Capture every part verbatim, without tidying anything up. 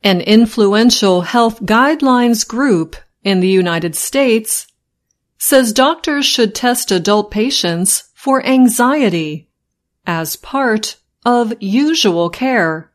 an influential health guidelines group in the United States, says doctors should test adult patients for anxiety as part of usual care.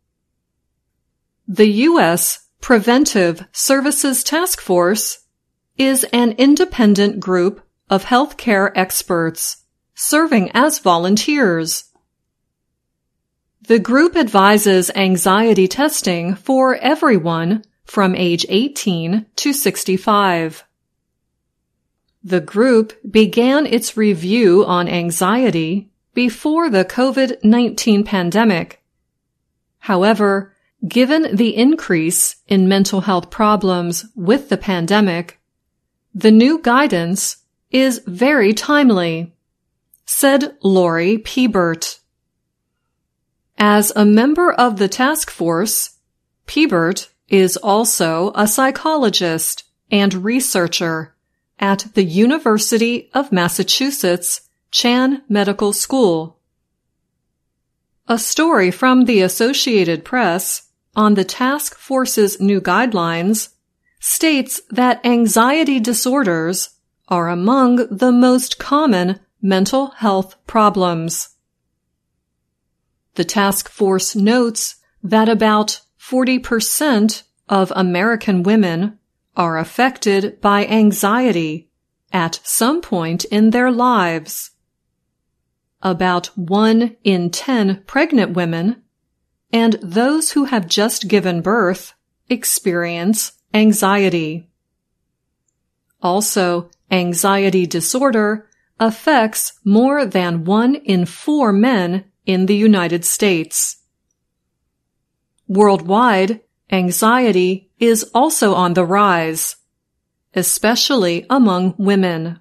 The U S Preventive Services Task Force is an independent group of healthcare experts serving as volunteers. The group advises anxiety testing for everyone from age eighteen to sixty-five. The group began its review on anxiety before the COVID nineteen pandemic. However, given the increase in mental health problems with the pandemic, the new guidance is very timely, said Lori Piebert. As a member of the task force, Piebert is also a psychologist and researcher at the University of Massachusetts Chan Medical School. A story from the Associated Press on the task force's new guidelines states that anxiety disorders are among the most common mental health problems. The task force notes that about forty percent of American women are affected by anxiety at some point in their lives. About one in ten pregnant women and those who have just given birth experience anxiety. Also, anxiety disorder affects more than one in four men in the United States. Worldwide, anxiety is also on the rise, especially among women.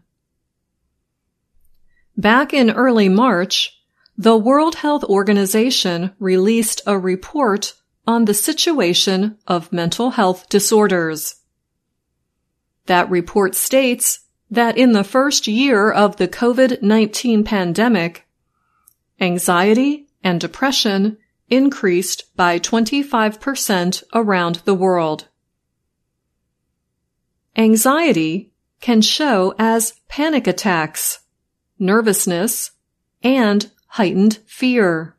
Back in early March, the World Health Organization released a report on the situation of mental health disorders. That report states that in the first year of the COVID nineteen pandemic, anxiety and depression increased by twenty-five percent around the world. Anxiety can show as panic attacks, nervousness, and heightened fear.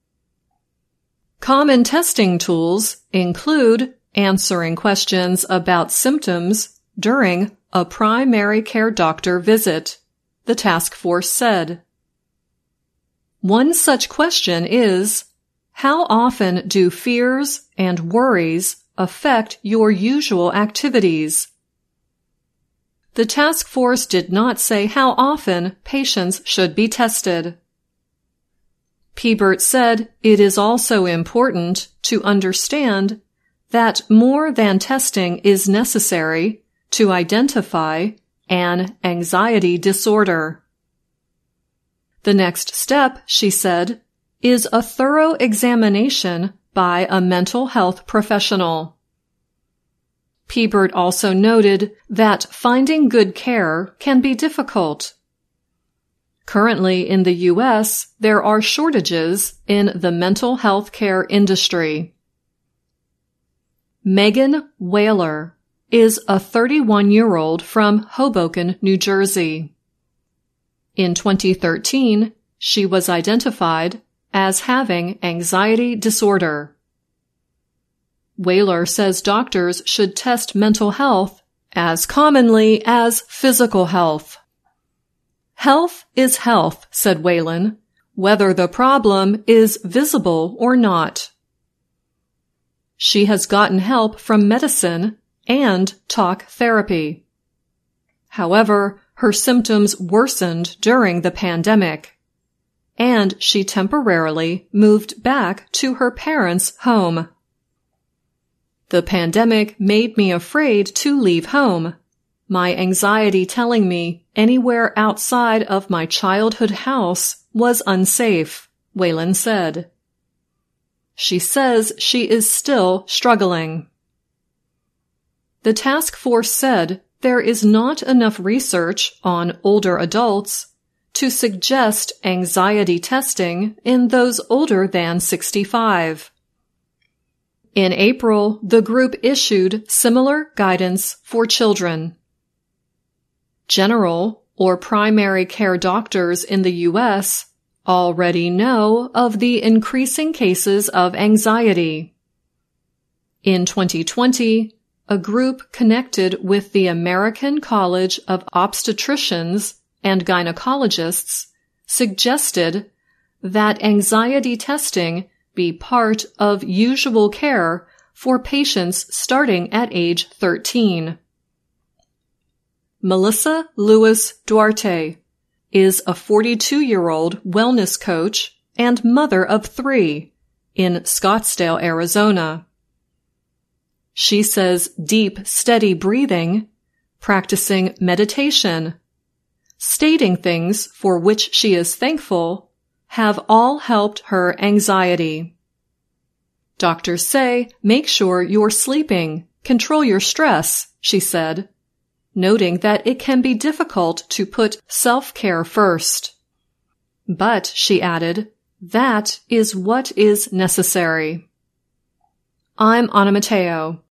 Common testing tools include answering questions about symptoms during a primary care doctor visit, the task force said. One such question is, how often do fears and worries affect your usual activities? The task force did not say how often patients should be tested. Piebert said it is also important to understand that more than testing is necessary to identify an anxiety disorder. The next step, she said, is a thorough examination by a mental health professional. Piebert also noted that finding good care can be difficult. Currently in the U S, there are shortages in the mental health care industry. Megan Whaler is a thirty-one-year-old from Hoboken, New Jersey. In twenty thirteen, she was identified as having anxiety disorder. Whaler says doctors should test mental health as commonly as physical health. Health is health, said Whalen, whether the problem is visible or not. She has gotten help from medicine and talk therapy. However, her symptoms worsened during the pandemic, and she temporarily moved back to her parents' home. The pandemic made me afraid to leave home, my anxiety telling me anywhere outside of my childhood house was unsafe, Whalen said. She says she is still struggling. The task force said there is not enough research on older adults to suggest anxiety testing in those older than sixty-five. In April, the group issued similar guidance for children. General or primary care doctors in the U S already know of the increasing cases of anxiety. In twenty twenty, a group connected with the American College of Obstetricians and Gynecologists suggested that anxiety testing be part of usual care for patients starting at age thirteen. Melissa Lewis Duarte is a forty-two-year-old wellness coach and mother of three in Scottsdale, Arizona. She says deep, steady breathing, practicing meditation, stating things for which she is thankful, have all helped her anxiety. Doctors say make sure you're sleeping, control your stress, she said, noting that it can be difficult to put self-care first. But, she added, that is what is necessary. I'm Anna Matteo.